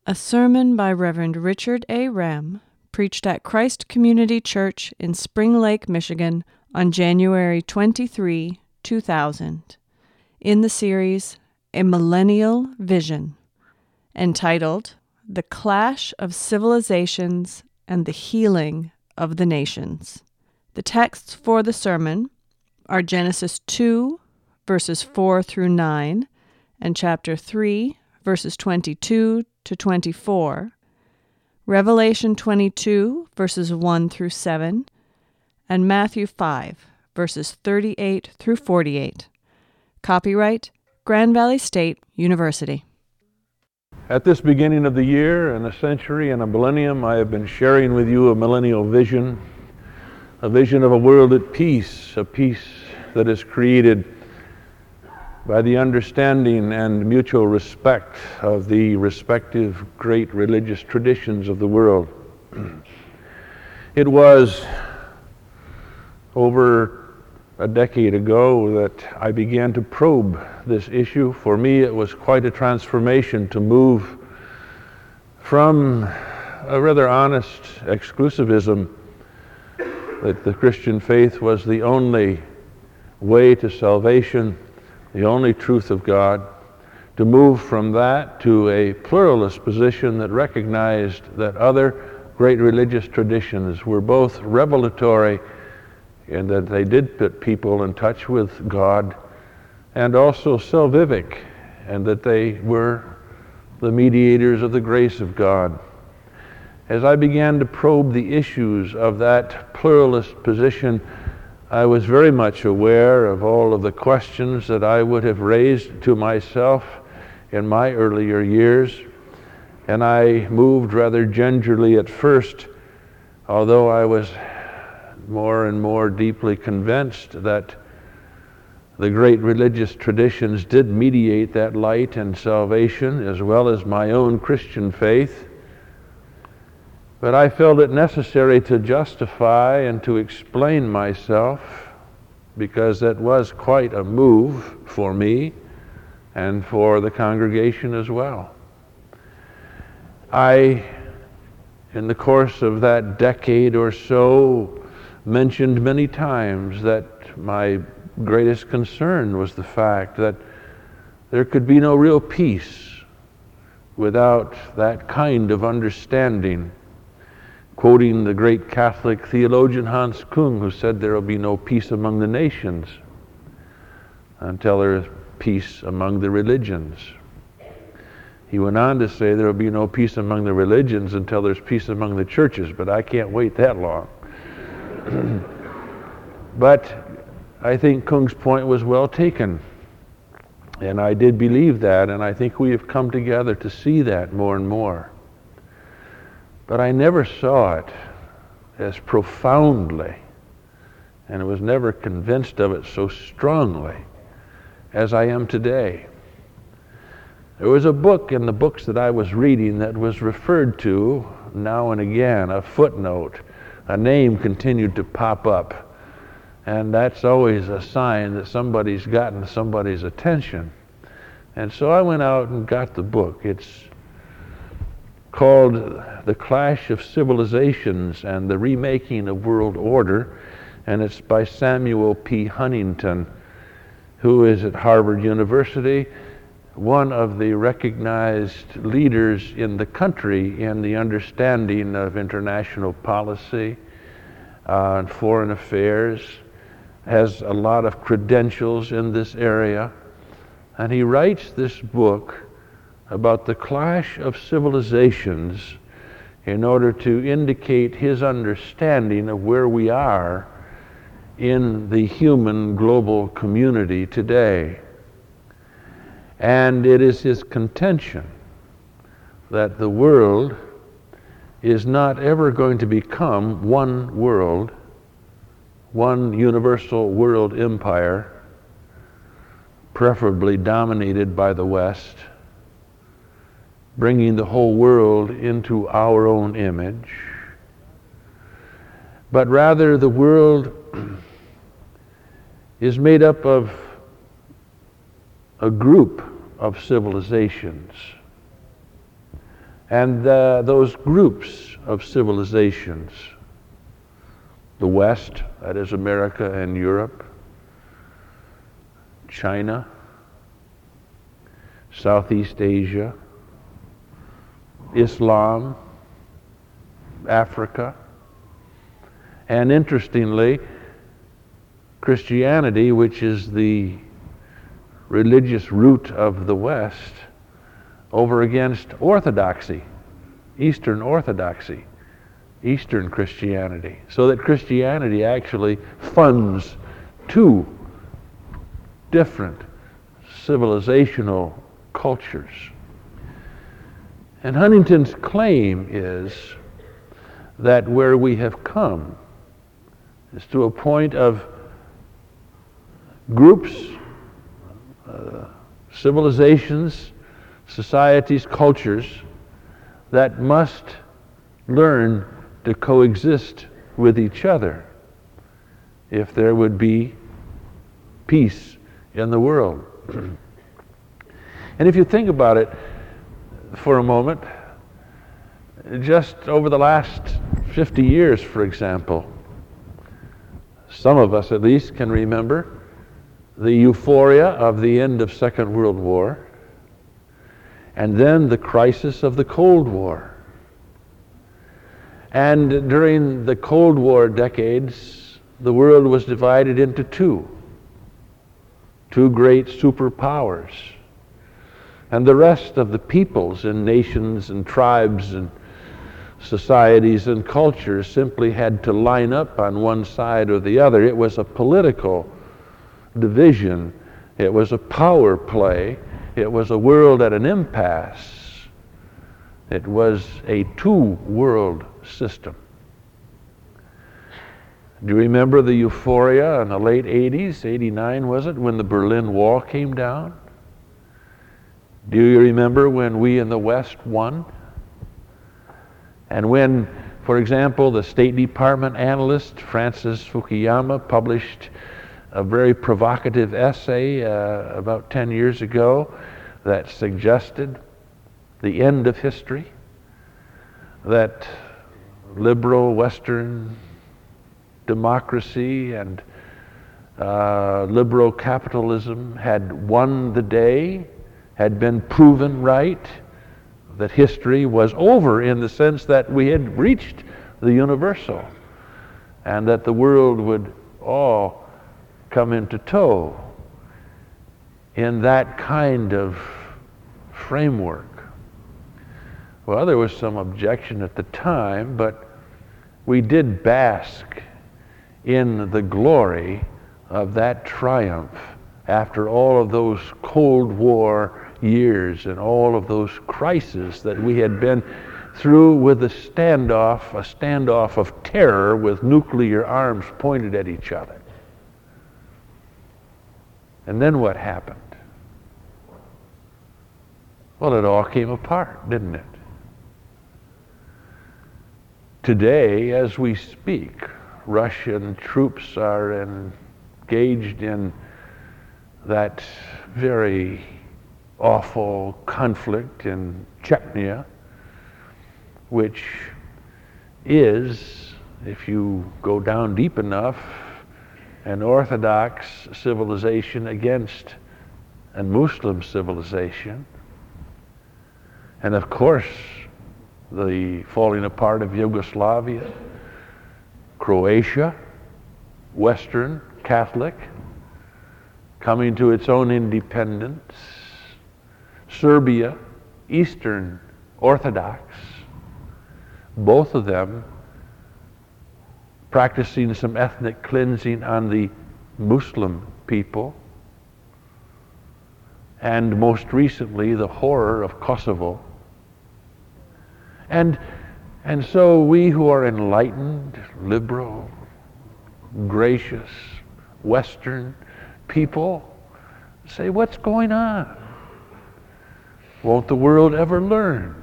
A sermon by Reverend Richard A. Ram, preached at Christ Community Church in Spring Lake, Michigan, on January 23, 2000, in the series A Millennial Vision, entitled The Clash of Civilizations and the Healing of the Nations. The texts for the sermon are Genesis 2, verses 4 through 9, and chapter 3, verses 22 to 24, Revelation 22, verses 1 through 7, and Matthew 5, verses 38 through 48. Copyright Grand Valley State University. At this beginning of the year and a century and a millennium, I have been sharing with you a millennial vision, a vision of a world at peace, a peace that is created by the understanding and mutual respect of the respective great religious traditions of the world. It was over a decade ago that I began to probe this issue. For me, it was quite a transformation to move from a rather honest exclusivism that the Christian faith was the only way to salvation, the only truth of God, to move from that to a pluralist position that recognized that other great religious traditions were both revelatory in that they did put people in touch with God, and also salvific, and that they were the mediators of the grace of God. As I began to probe the issues of that pluralist position, I was very much aware of all of the questions that I would have raised to myself in my earlier years, and I moved rather gingerly at first, although I was more and more deeply convinced that the great religious traditions did mediate that light and salvation, as well as my own Christian faith. But I felt it necessary to justify and to explain myself, because that was quite a move for me and for the congregation as well. I, in the course of that decade or so, mentioned many times that my greatest concern was the fact that there could be no real peace without that kind of understanding. Quoting the great Catholic theologian Hans Kung, who said there will be no peace among the nations until there is peace among the religions. He went on to say there will be no peace among the religions until there's peace among the churches, but I can't wait that long. But I think Kung's point was well taken, and I did believe that, and I think we have come together to see that more and more. But I never saw it as profoundly, and I was never convinced of it so strongly as I am today. There was a book in the books that I was reading that was referred to now and again, a footnote. A name continued to pop up, and that's always a sign that somebody's gotten somebody's attention. And so I went out and got the book. It's called The Clash of Civilizations and the Remaking of World Order, and it's by Samuel P. Huntington, who is at Harvard University, one of the recognized leaders in the country in the understanding of international policy and foreign affairs, has a lot of credentials in this area, and he writes this book about the clash of civilizations in order to indicate his understanding of where we are in the human global community today. And it is his contention that the world is not ever going to become one world, one universal world empire, preferably dominated by the West, bringing the whole world into our own image, but rather the world is made up of a group of civilizations And those groups of civilizations, the West, that is America and Europe, China, Southeast Asia, Islam, Africa, and interestingly, Christianity, which is the religious root of the West, over against Orthodoxy, Eastern Orthodoxy, Eastern Christianity. So that Christianity actually funds two different civilizational cultures. And Huntington's claim is that where we have come is to a point of groups, civilizations, societies, cultures that must learn to coexist with each other if there would be peace in the world. And if you think about it for a moment, just over the last 50 years, for example, some of us at least can remember the euphoria of the end of Second World War, and then the crisis of the Cold War. And during the Cold War decades, the world was divided into two great superpowers. And the rest of the peoples and nations and tribes and societies and cultures simply had to line up on one side or the other. It was a political division. It was a power play. It was a world at an impasse. It was a two-world system. Do you remember the euphoria in the late 80s, 89 was it, when the Berlin Wall came down? Do you remember when we in the West won? And when, for example, the State Department analyst Francis Fukuyama published a very provocative essay about 10 years ago that suggested the end of history, that liberal Western democracy and liberal capitalism had won the day, had been proven right, that history was over in the sense that we had reached the universal, and that the world would all come into tow in that kind of framework. Well, there was some objection at the time, but we did bask in the glory of that triumph after all of those Cold War years and all of those crises that we had been through with a standoff of terror with nuclear arms pointed at each other. And then what happened? Well, it all came apart, didn't it? Today, as we speak, Russian troops are engaged in that very awful conflict in Chechnya, which is, if you go down deep enough, an Orthodox civilization against a Muslim civilization. And of course, the falling apart of Yugoslavia, Croatia, Western Catholic, coming to its own independence, Serbia, Eastern Orthodox, both of them practicing some ethnic cleansing on the Muslim people, and most recently the horror of Kosovo. And so we who are enlightened, liberal, gracious, Western people say, what's going on? Won't the world ever learn?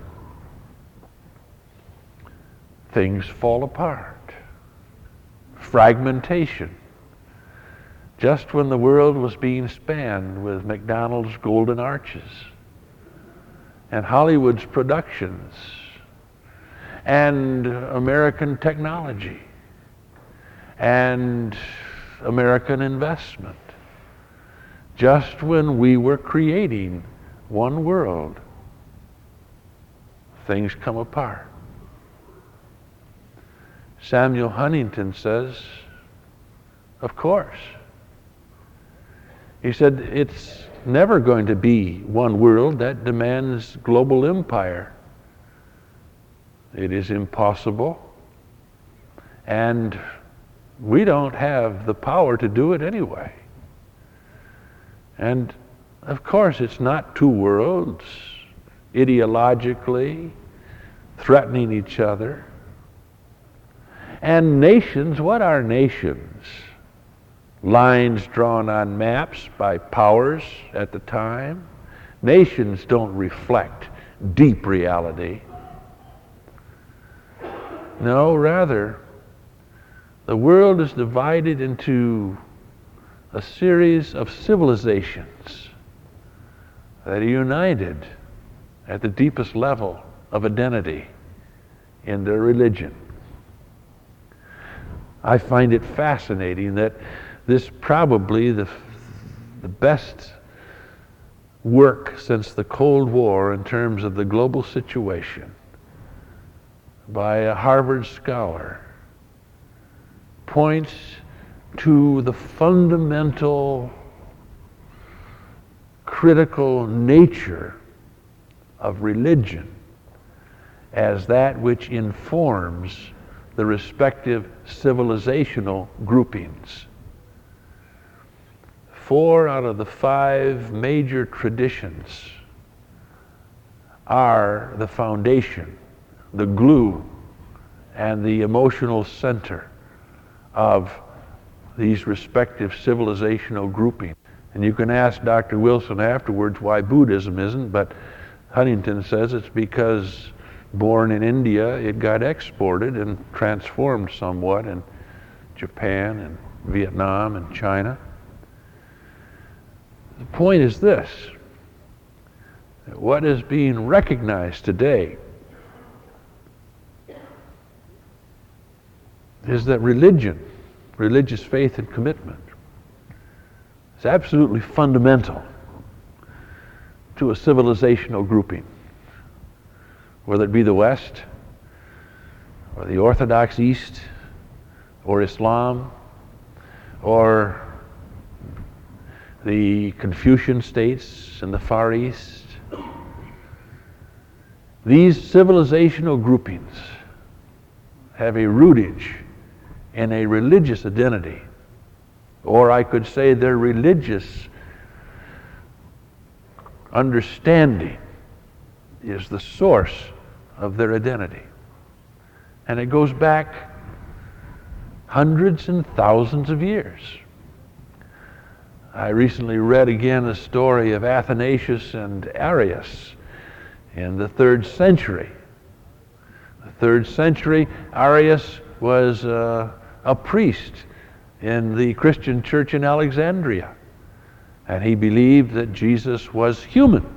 Things fall apart. Fragmentation. Just when the world was being spanned with McDonald's golden arches. and Hollywood's productions and American technology and American investment, just when we were creating one world, things come apart. Samuel Huntington says, of course. He said, it's never going to be one world. That demands global empire. It is impossible. And we don't have the power to do it anyway. And of course, it's not two worlds, ideologically threatening each other. And nations, what are nations? Lines drawn on maps by powers at the time. Nations don't reflect deep reality. No, rather, the world is divided into a series of civilizations that are united at the deepest level of identity in their religion. I find it fascinating that this probably the best work since the Cold War in terms of the global situation by a Harvard scholar points to the fundamental critical nature of religion as that which informs the respective civilizational groupings. 4 out of the 5 major traditions are the foundation, the glue, and the emotional center of these respective civilizational groupings. And you can ask Dr. Wilson afterwards why Buddhism isn't, but Huntington says it's because born in India, it got exported and transformed somewhat in Japan and Vietnam and China. The point is this, that what is being recognized today is that religion, religious faith and commitment, is absolutely fundamental to a civilizational grouping, whether it be the West, or the Orthodox East, or Islam, or the Confucian states in the Far East. These civilizational groupings have a rootage in a religious identity, or I could say their religious understanding is the source of their identity. And it goes back hundreds and thousands of years. I recently read again the story of Athanasius and Arius in the 3rd century. The 3rd century, Arius was a priest in the Christian church in Alexandria, and he believed that Jesus was human.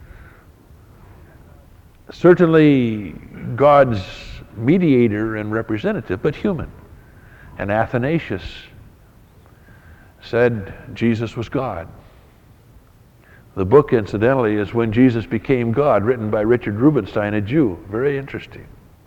Certainly God's mediator and representative, but human. And Athanasius said Jesus was God. The book, incidentally, is When Jesus Became God, written by Richard Rubinstein, a Jew. Very interesting.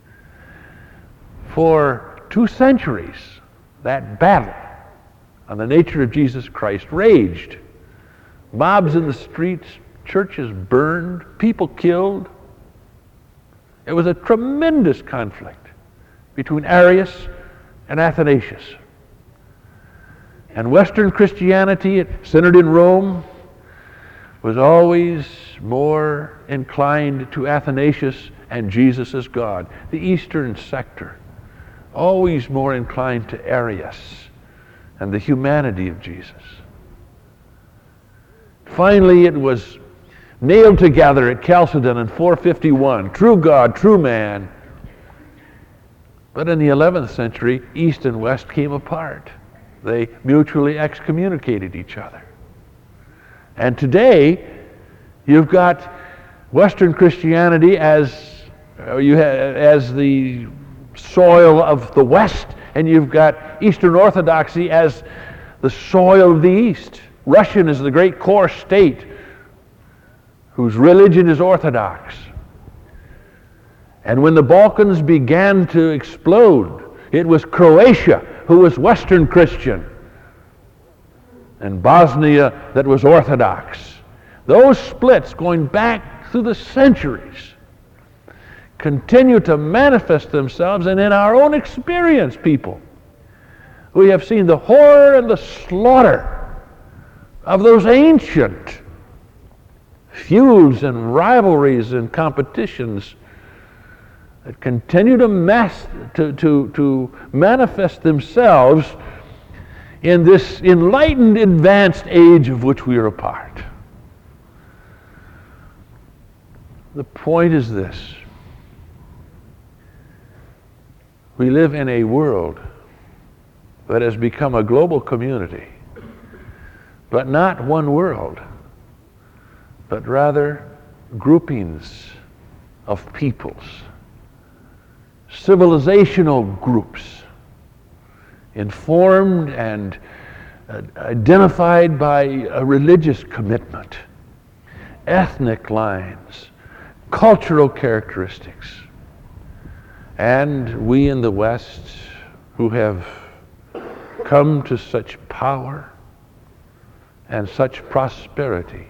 For 2 centuries, that battle on the nature of Jesus Christ raged. Mobs in the streets, churches burned, people killed. It was a tremendous conflict between Arius and Athanasius. And Western Christianity, centered in Rome, was always more inclined to Athanasius and Jesus as God. The Eastern sector, always more inclined to Arius and the humanity of Jesus. Finally, it was nailed together at Chalcedon in 451, true God, true man. But in the 11th century, East and West came apart. They mutually excommunicated each other. And today, you've got Western Christianity as the soil of the West, and you've got Eastern Orthodoxy as the soil of the East. Russian is the great core state whose religion is Orthodox. And when the Balkans began to explode, it was Croatia who was Western Christian and Bosnia that was Orthodox. Those splits going back through the centuries continue to manifest themselves, and in our own experience, people, we have seen the horror and the slaughter of those ancient feuds and rivalries and competitions that continue to manifest themselves in this enlightened, advanced age of which we are a part. The point is this: we live in a world that has become a global community, but not one world, but rather groupings of peoples, civilizational groups, informed and identified by a religious commitment, ethnic lines, cultural characteristics. And we in the West, who have come to such power and such prosperity,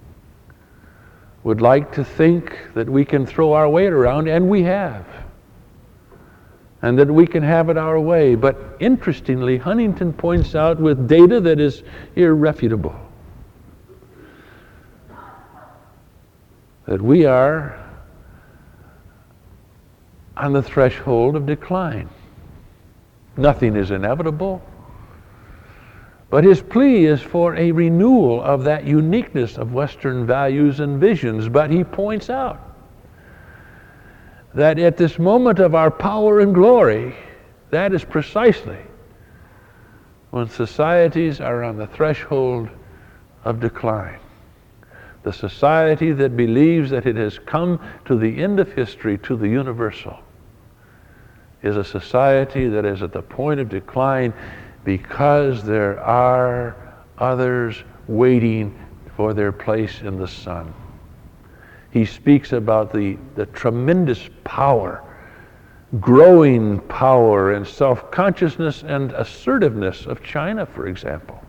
would like to think that we can throw our weight around, and we have, and that we can have it our way. But interestingly, Huntington points out with data that is irrefutable that we are on the threshold of decline. Nothing is inevitable, but his plea is for a renewal of that uniqueness of Western values and visions. But he points out that at this moment of our power and glory, that is precisely when societies are on the threshold of decline. The society that believes that it has come to the end of history, to the universal, is a society that is at the point of decline because there are others waiting for their place in the sun. He speaks about the tremendous power, growing power and self-consciousness and assertiveness of China, for example,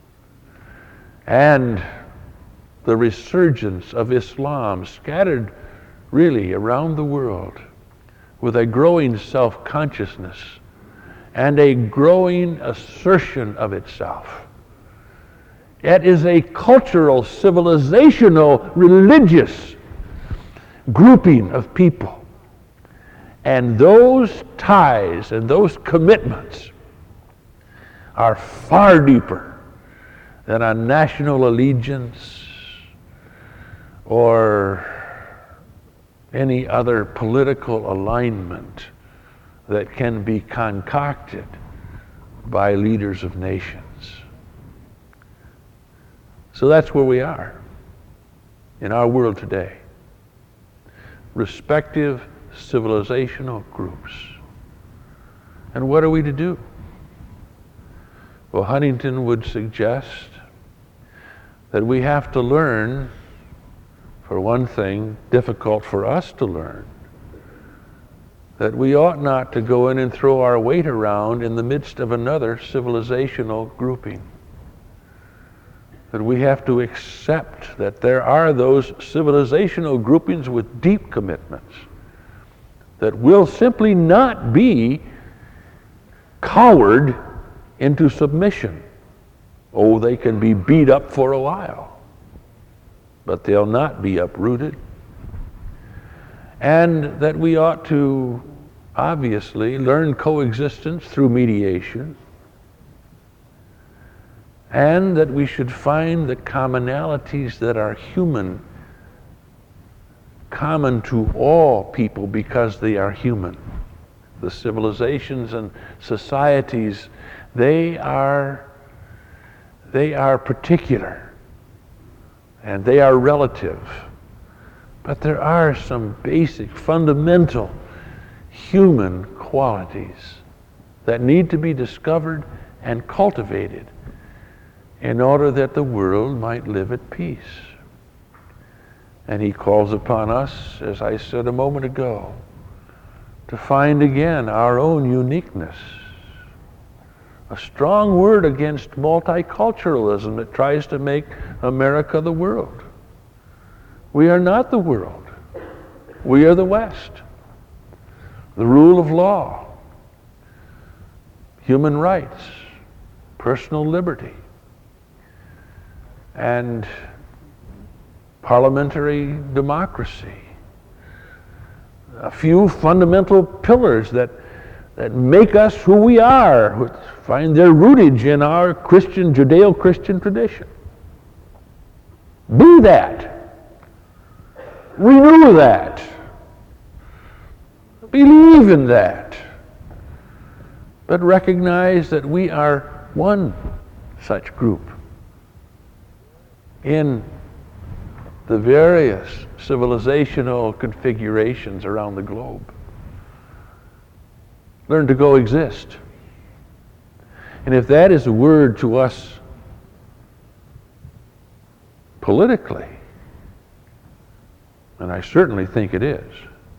and the resurgence of Islam scattered really around the world, with a growing self-consciousness and a growing assertion of itself. It is a cultural, civilizational, religious grouping of people. And those ties and those commitments are far deeper than a national allegiance or any other political alignment that can be concocted by leaders of nations. So that's where we are in our world today. Respective civilizational groups. And what are we to do? Well, Huntington would suggest that we have to learn, for one thing, difficult for us to learn, that we ought not to go in and throw our weight around in the midst of another civilizational grouping. That we have to accept that there are those civilizational groupings with deep commitments that will simply not be cowered into submission. Oh, they can be beat up for a while, but they'll not be uprooted. And that we ought to obviously learn coexistence through mediation, and that we should find the commonalities that are human, common to all people because they are human. The civilizations and societies, they are particular and they are relative. But there are some basic, fundamental human qualities that need to be discovered and cultivated in order that the world might live at peace. And he calls upon us, as I said a moment ago, to find again our own uniqueness. A strong word against multiculturalism that tries to make America the world. We are not the world. We are the West. The rule of law, human rights, personal liberty, and parliamentary democracy. A few fundamental pillars that make us who we are, which find their rootage in our Christian, Judeo-Christian tradition. Be that. Renew that. Believe in that. But recognize that we are one such group in the various civilizational configurations around the globe. Learn to coexist. And if that is a word to us politically, and I certainly think it is,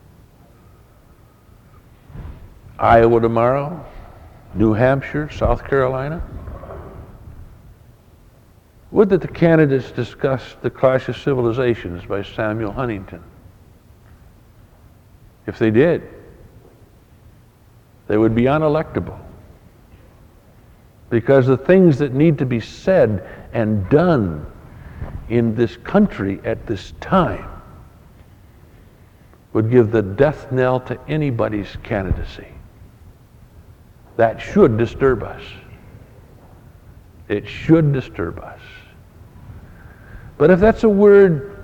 Iowa tomorrow, New Hampshire, South Carolina, would that the candidates discuss The Clash of Civilizations by Samuel Huntington? If they did, they would be unelectable. Because the things that need to be said and done in this country at this time would give the death knell to anybody's candidacy. That should disturb us. It should disturb us. But if that's a word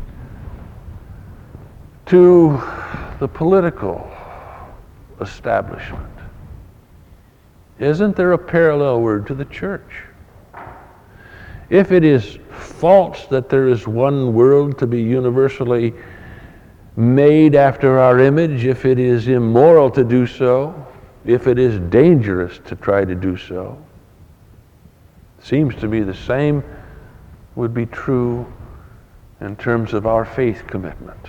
to the political establishment, isn't there a parallel word to the church? If it is false that there is one world to be universally made after our image, if it is immoral to do so, if it is dangerous to try to do so, seems to me the same would be true in terms of our faith commitment.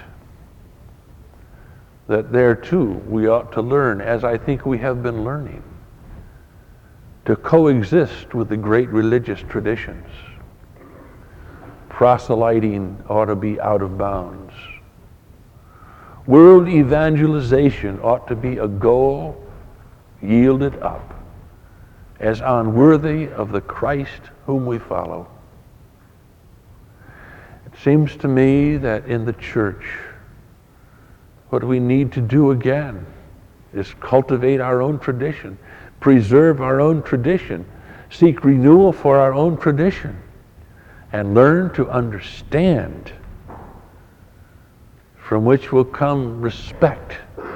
That there too we ought to learn, as I think we have been learning, to coexist with the great religious traditions. Proselyting ought to be out of bounds. World evangelization ought to be a goal yielded up as unworthy of the Christ whom we follow. It seems to me that in the church, what we need to do again is cultivate our own tradition, preserve our own tradition, seek renewal for our own tradition, and learn to understand, from which will come respect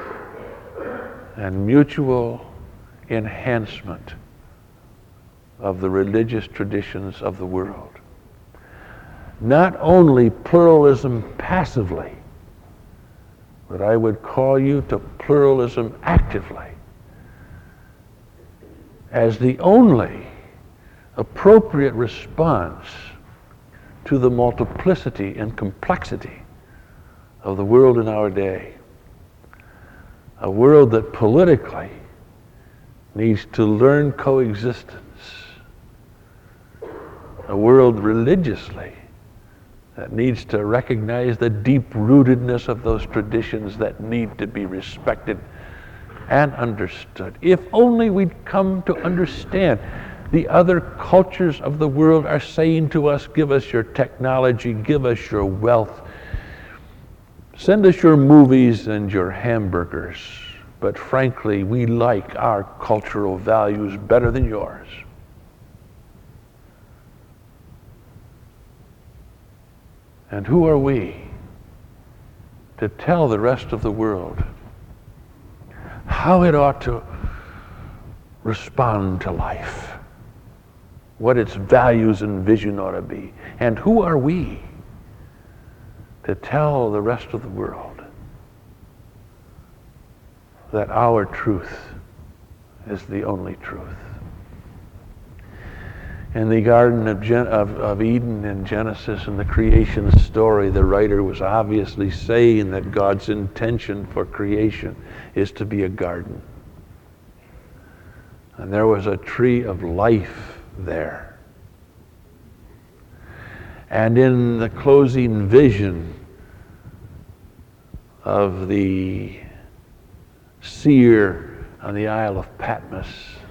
and mutual enhancement of the religious traditions of the world. Not only pluralism passively, but I would call you to pluralism actively as the only appropriate response to the multiplicity and complexity of the world in our day. A world that politically needs to learn coexistence. A world religiously that needs to recognize the deep-rootedness of those traditions that need to be respected and understood. If only we'd come to understand. The other cultures of the world are saying to us, give us your technology, give us your wealth, send us your movies and your hamburgers. But frankly, we like our cultural values better than yours. And who are we to tell the rest of the world how it ought to respond to life, what its values and vision ought to be? And who are we to tell the rest of the world that our truth is the only truth. In the Garden of Eden in Genesis, in the creation story, the writer was obviously saying that God's intention for creation is to be a garden. And there was a tree of life there. And in the closing vision of the seer on the Isle of Patmos,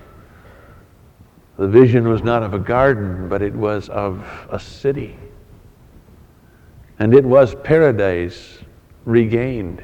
the vision was not of a garden, but it was of a city. And it was paradise regained.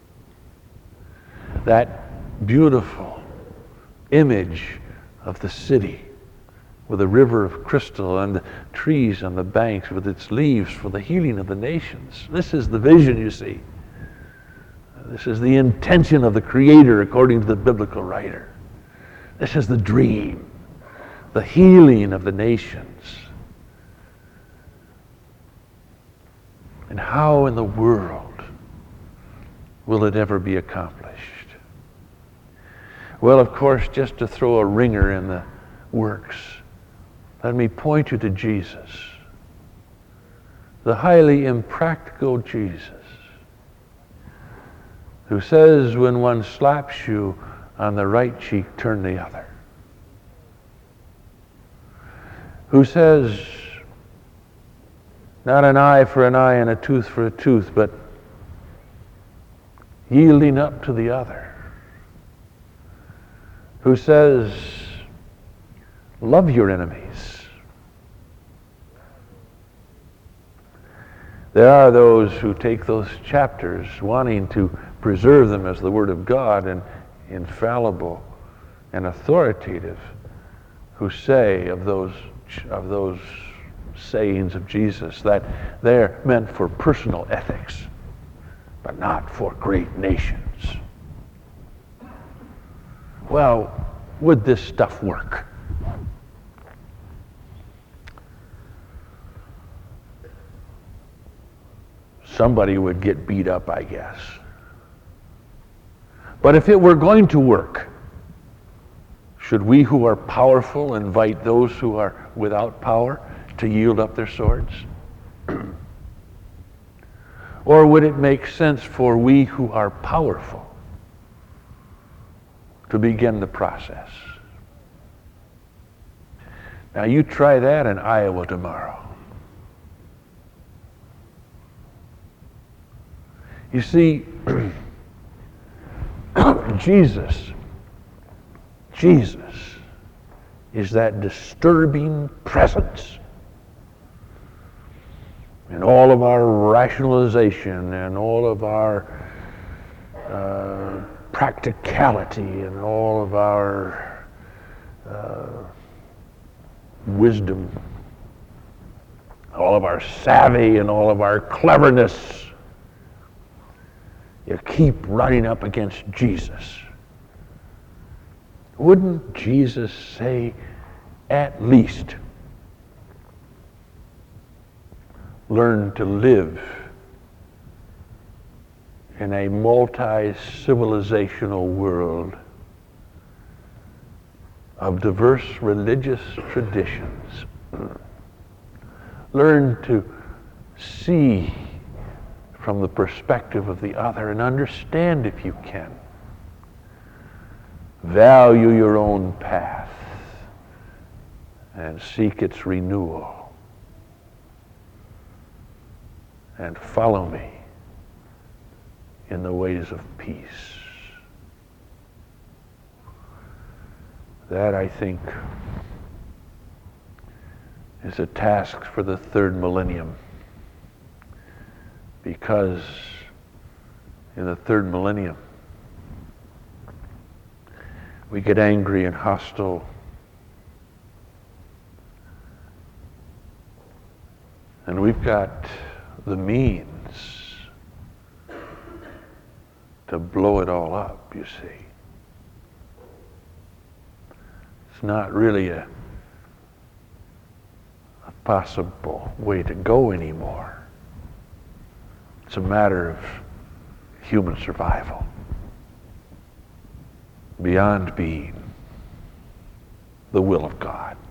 That beautiful image of the city with a river of crystal and the trees on the banks with its leaves for the healing of the nations. This is the vision, you see. This is the intention of the Creator according to the biblical writer. This is the dream. The healing of the nations. And how in the world will it ever be accomplished? Well, of course, just to throw a ringer in the works, let me point you to Jesus, the highly impractical Jesus, who says when one slaps you on the right cheek, turn the other. Who says, not an eye for an eye and a tooth for a tooth, but yielding up to the other. Who says, love your enemies. There are those who take those chapters wanting to preserve them as the Word of God and infallible and authoritative, who say of those sayings of Jesus that they're meant for personal ethics, but not for great nations. Well, would this stuff work? Somebody would get beat up, I guess. But if it were going to work, should we who are powerful invite those who are without power to yield up their swords? Or would it make sense for we who are powerful to begin the process? Now you try that in Iowa tomorrow. You see, Jesus is that disturbing presence in all of our rationalization and all of our practicality and all of our wisdom, all of our savvy and all of our cleverness. You keep running up against Jesus. Wouldn't Jesus say, at least, learn to live in a multi-civilizational world of diverse religious traditions? Learn to see from the perspective of the other and understand, if you can. Value your own path and seek its renewal. And follow me in the ways of peace. That, I think, is a task for the third millennium. Because in the third millennium, we get angry and hostile. And we've got the means to blow it all up, you see. It's not really a possible way to go anymore. It's a matter of human survival, beyond being the will of God.